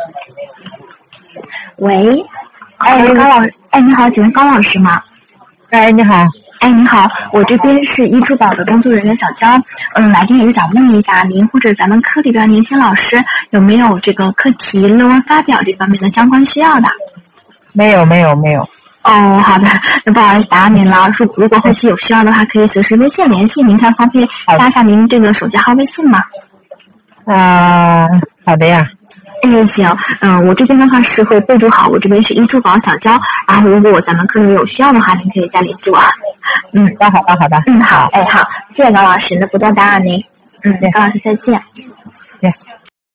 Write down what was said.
喂，高老师，你好，请问高老师吗？ 你好。 你好，我这边是易珠宝的工作人员小娇，来电也是想问一下您或者咱们科里边年轻老师有没有这个课题论文发表这方面的相关需要的？ 没有。 哦，好的，那不好意思打扰您了。如果后期有需要的话，可以随时微信联系您，看方便加上您这个手机号微信吗？ 好的呀。 行，我这边的话是会备注好，我这边是易珠宝小娇，然后如果咱们课里有需要的话，您可以再联系我。 好的。 好，好，谢谢高老师，那不多打扰您。高老师再见。